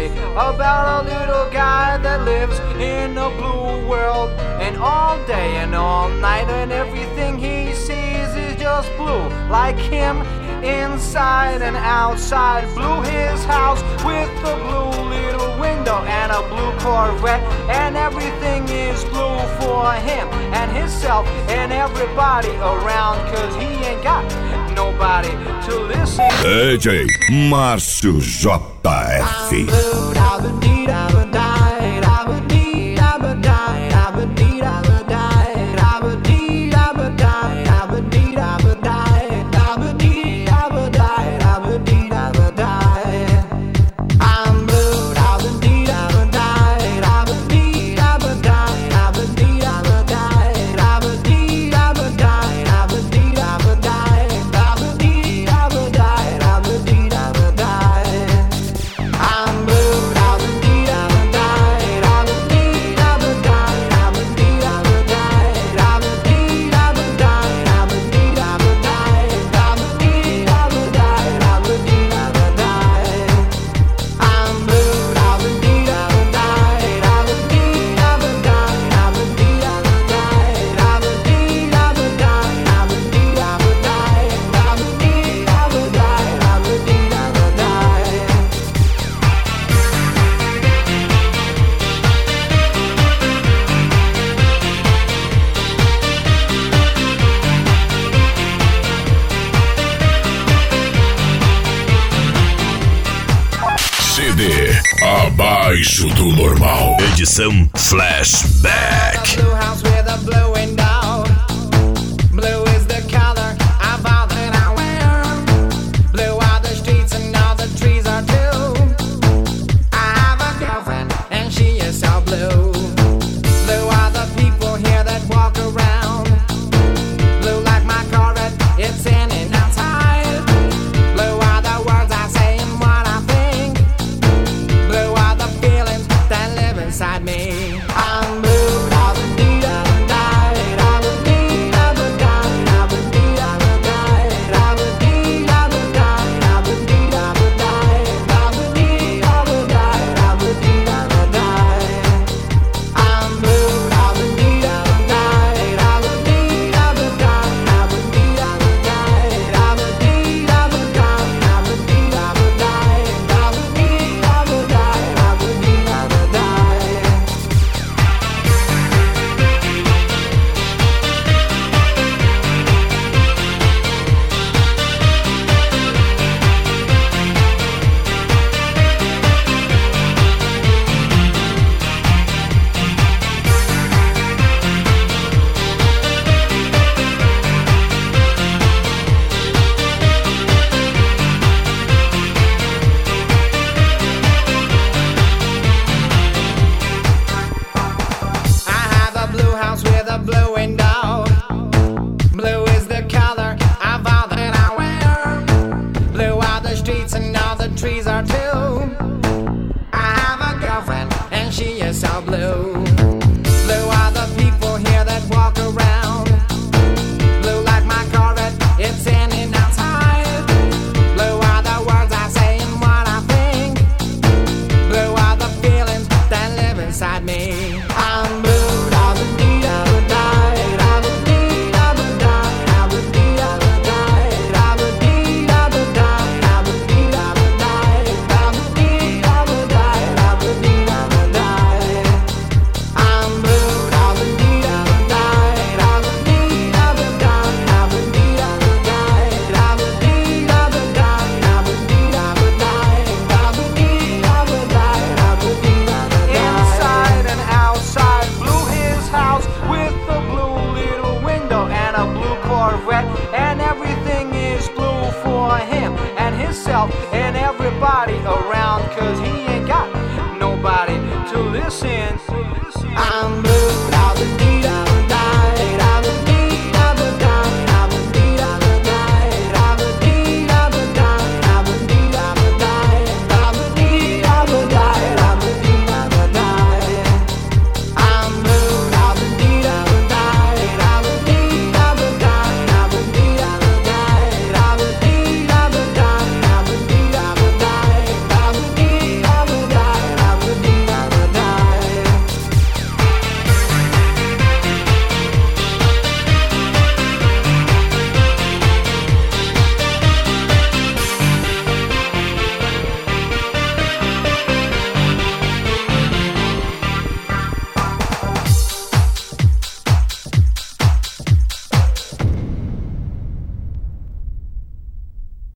story about a little guy that lives in a blue world, and all day and all night and everything he sees is just blue, like him inside and outside. Blue his house with a blue little window and a blue Corvette, and everything is blue for him and himself and everybody around, cause he ain't got nobody to listen. DJ Márcio JF. Abaixo do normal. Edição Flashback. And everything is blue for him and himself and everybody around, cause he ain't got nobody to listen.